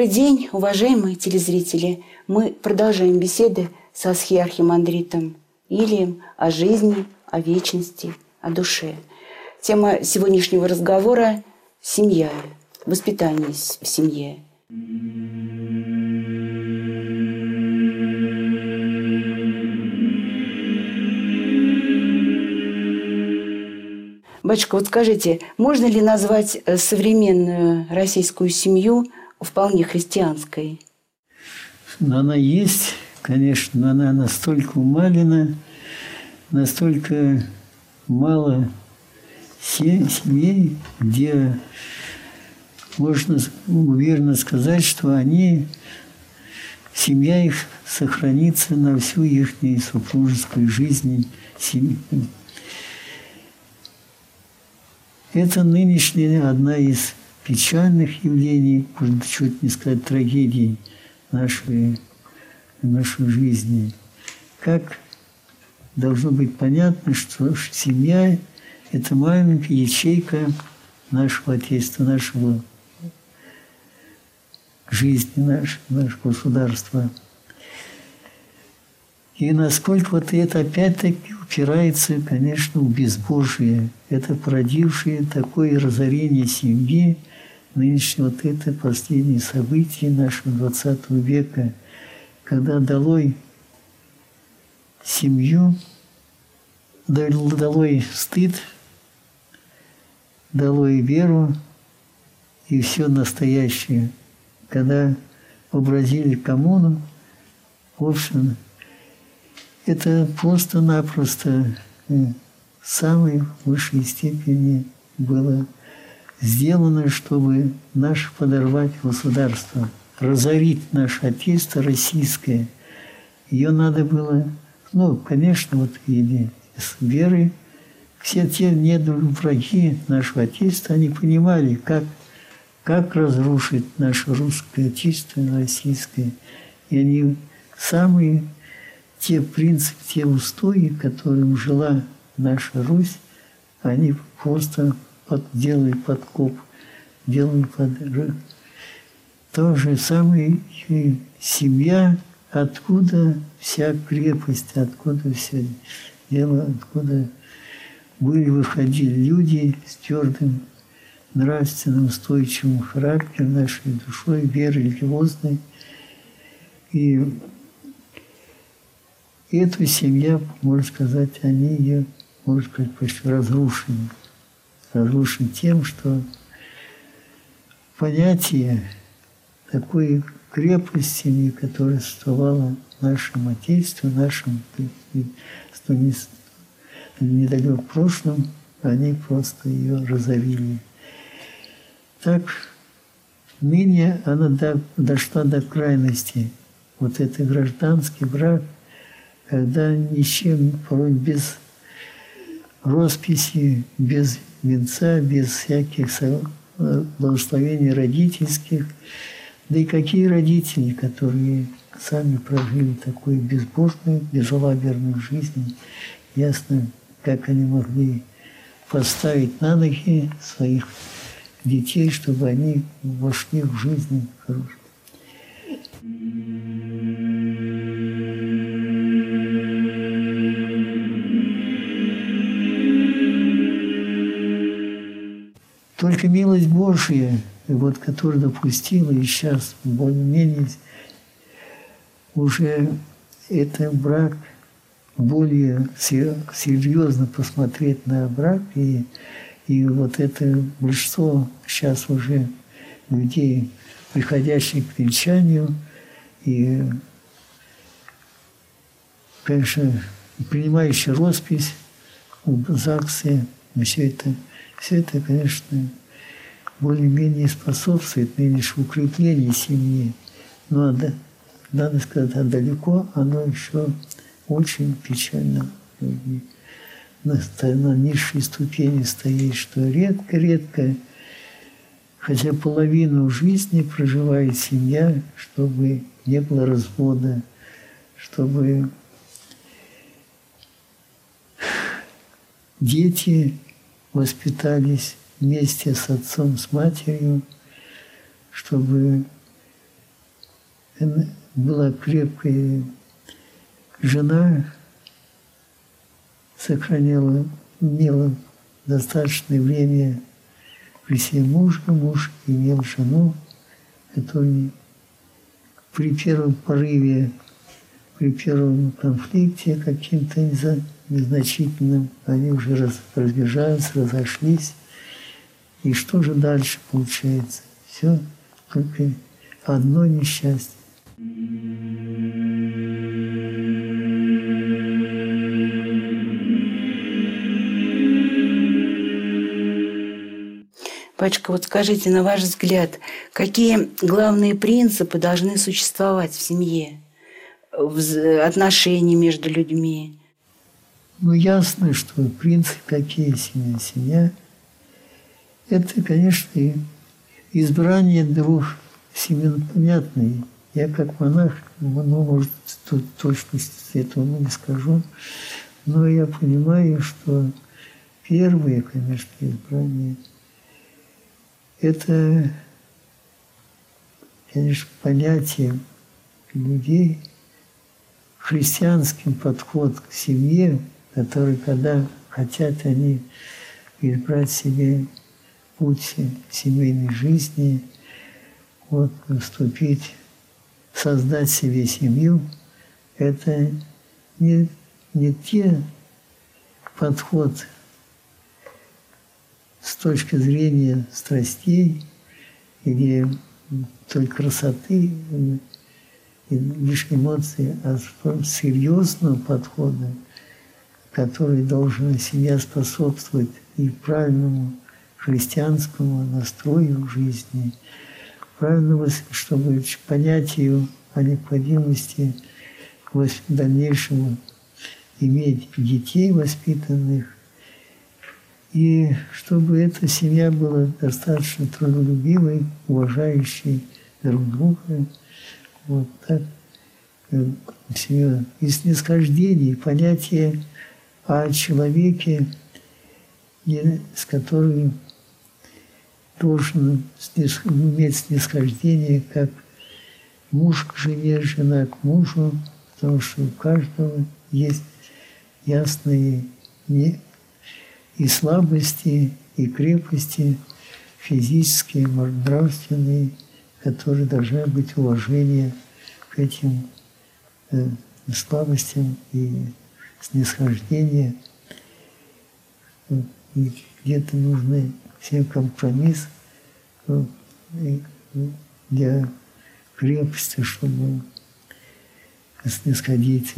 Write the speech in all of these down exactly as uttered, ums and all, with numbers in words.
Добрый день, уважаемые телезрители! Мы продолжаем беседы с асхиархимандритом Илием о жизни, о вечности, о душе. Тема сегодняшнего разговора – семья, воспитание в семье. Батюшка, вот скажите, можно ли назвать современную российскую семью вполне христианской? Но она есть, конечно, но она настолько умалена, настолько мало семей, где можно уверенно сказать, что они, семья их сохранится на всю их супружескую жизнь. Это нынешняя одна из печальных явлений, можно чуть не сказать, трагедий нашей, нашей жизни. Как должно быть понятно, что семья – это маленькая ячейка нашего Отечества, нашего жизни, нашего, нашего государства. И насколько вот это опять-таки упирается, конечно, в безбожие. Это породившее такое разорение семьи, нынешнее вот это последнее событие нашего двадцатого века, когда долой семью, долой стыд, долой веру и все настоящее. Когда вообразили коммуну, в общем, это просто-напросто в самой высшей степени было сделано, чтобы наше подорвать государство, разорить наше Отечество российское. Ее надо было, ну, конечно, вот или с верой, все те недовраги нашего Отечества, они понимали, как, как разрушить наше русское Отечество, российское. И они самые те принципы, те устои, которым жила наша Русь, они просто под, делали подкоп, делали под... То же самое и семья, откуда вся крепость, откуда все дело, откуда были, выходили люди с твердым нравственным, устойчивым характером, нашей душой, верой религиозной. И эту семью, можно сказать, они ее, можно сказать, почти разрушены. Разрушены тем, что понятие такой крепости, которая существовала в нашем Отечестве, в нашем недалеком прошлом, они просто ее разорили. Так, ныне она дошла до крайности. Вот это гражданский брак, когда ничем, порой без росписи, без венца, без всяких благословений родительских. Да и какие родители, которые сами прожили такую безбожную, безалаберную жизнь, ясно, как они могли поставить на ноги своих детей, чтобы они вошли в жизнь хорошую. Только милость Божья, вот, которая допустила, и сейчас более-менее уже этот брак, более серьезно посмотреть на брак, и, и вот это большинство сейчас уже людей, приходящих к венчанию, и, конечно, принимающие роспись в ЗАГСе, все это, все это, конечно, более-менее способствует нынешнему укреплению семьи. Но, да, надо сказать, а далеко оно еще очень печально. На, на низшей ступени стоит, что редко-редко, хотя половину жизни проживает семья, чтобы не было развода, чтобы дети воспитались вместе с отцом, с матерью, чтобы была крепкая жена, сохраняла, имела достаточное время при себе мужа, муж имел жену, который при первом порыве, при первом конфликте каким-то незначительным, они уже раз, разбежались, разошлись. И что же дальше получается? Все, только одно несчастье. Батюшка, вот скажите, на ваш взгляд, какие главные принципы должны существовать в семье, в отношении между людьми? Ну, ясно, что принципы какие семья. Семья – это, конечно, избрание двух семей, понятно. Я как монах, ну, может, тут точности этого не скажу, но я понимаю, что первое, конечно, избрание – это, конечно, понятие людей, христианский подход к семье, который, когда хотят они избрать себе путь семейной жизни, вот, вступить, создать себе семью, это не, не те подход с точки зрения страстей или той красоты и лишь эмоций, а с серьезного подхода, который должен семья способствовать и правильному христианскому настрою в жизни, правильному, чтобы понятию о необходимости дальнейшему иметь детей воспитанных, и чтобы эта семья была достаточно трудолюбивой, уважающей друг друга. Вот так. Семья. И снисхождение, понятие о человеке, с которым должен иметь снисхождение, как муж к жене, жена к мужу, потому что у каждого есть ясные не и слабости, и крепости физические, нравственные, которые должны быть уважение к этим э, слабостям и снисхождение. И где-то нужны все компромисс э, для крепости, чтобы снисходить.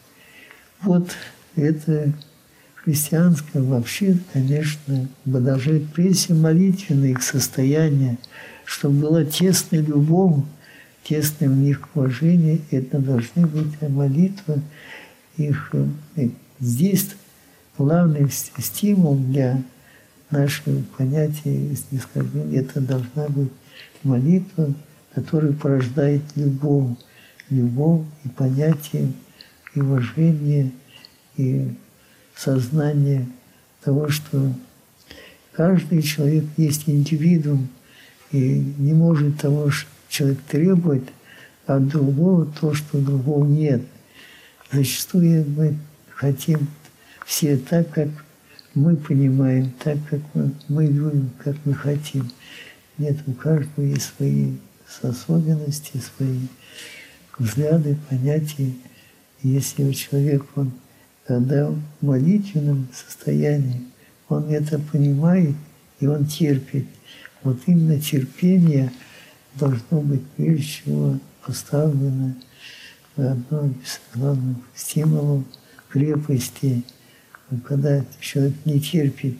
Вот это христианское вообще, конечно, даже прежде молитвенное их состояние, чтобы была тесная любовь, тесное в них уважение, это должны быть молитвы. Их, здесь главный стимул для нашего понятия снисхождения, это должна быть молитва, которая порождает любовь, любовь и понятие, и уважение, и сознание того, что каждый человек есть индивидуум, и не может того, что человек требует от другого то, что у другого нет. Зачастую мы хотим все так, как мы понимаем, так, как мы, мы любим, как мы хотим. Нет, у каждого есть свои особенности, свои взгляды, понятия. И если у человека, он, когда в молитвенном состоянии, он это понимает, и он терпит. Вот именно терпение должно быть прежде всего поставлено одно из главных стимулов крепости. Когда человек не терпит,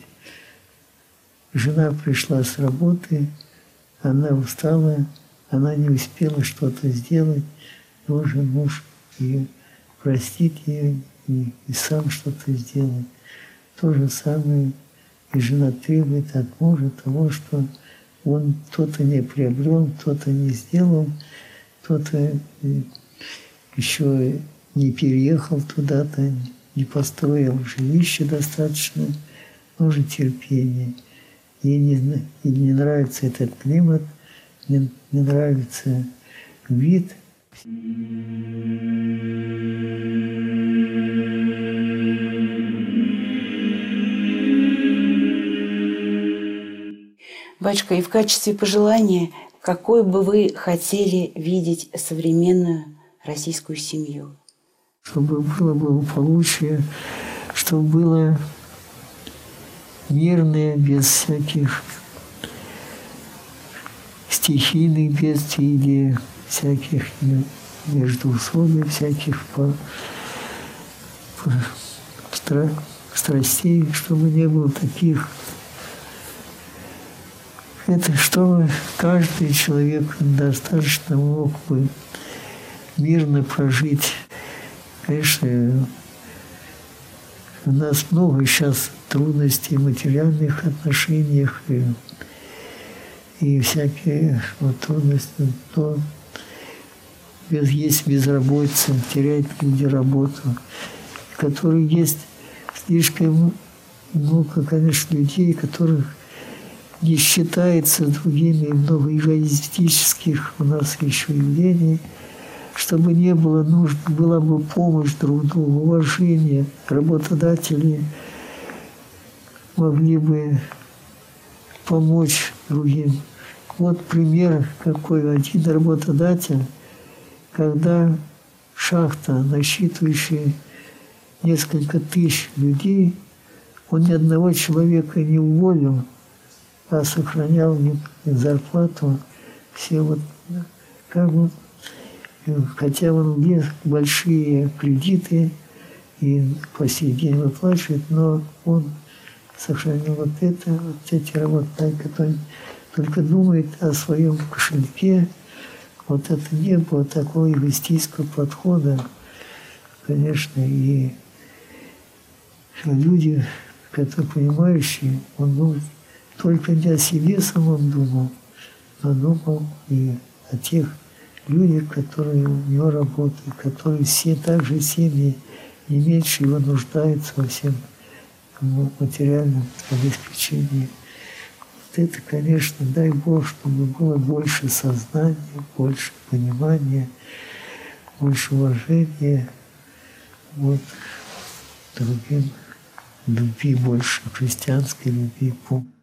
жена пришла с работы, она устала, она не успела что-то сделать, должен муж ее простить ее и, и сам что-то сделать. То же самое и жена требует от мужа того, что он кто-то не приобрел, кто-то не сделал, кто-то еще не переехал туда-то, не построил жилище достаточно, нужно терпение. Ей не, ей не нравится этот климат, не, не нравится вид, Батюшка, и в качестве пожелания, какой бы вы хотели видеть современную российскую семью? Чтобы было благополучие, чтобы было мирное, без всяких стихийных бедствий или всяких междоусобий, всяких по, по, стра, страстей, чтобы не было таких. Это чтобы каждый человек достаточно мог бы мирно прожить. Конечно, у нас много сейчас трудностей в материальных отношениях и, и всякие вот, трудности. Но без, есть безработица, теряют люди работу, которые есть слишком много, конечно, людей, которых не считается другими, много эгоистических у нас еще явлений, чтобы не было нужно, была бы помощь друг другу, уважение, работодатели могли бы помочь другим. Вот пример какой. Один работодатель, когда шахта, насчитывающая несколько тысяч людей, он ни одного человека не уволил, а сохранял им зарплату. Все вот, как бы, хотя он без большие кредиты и по сей день выплачивает, но он сохранил вот это, вот эти работники, которые только думают о своем кошельке. Вот это не было такого эгоистического подхода, конечно, и люди, которые понимающие, он думает, только не о себе самом думал, но думал и о тех людях, которые у него работают, которые все также семьи не меньше его нуждаются во всем материальном обеспечении. Вот это, конечно, дай Бог, чтобы было больше сознания, больше понимания, больше уважения, вот, другим, любви больше, христианской любви.